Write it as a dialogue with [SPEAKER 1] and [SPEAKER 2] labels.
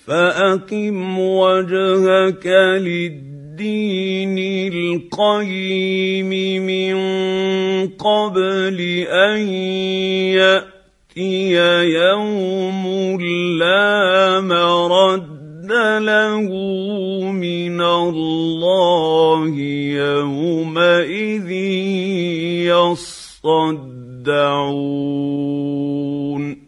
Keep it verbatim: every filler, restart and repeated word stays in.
[SPEAKER 1] فأقم وجهك للدين القيم من قبل أن يأتي يوم لا مرد له من الله يومئذ يصدعون.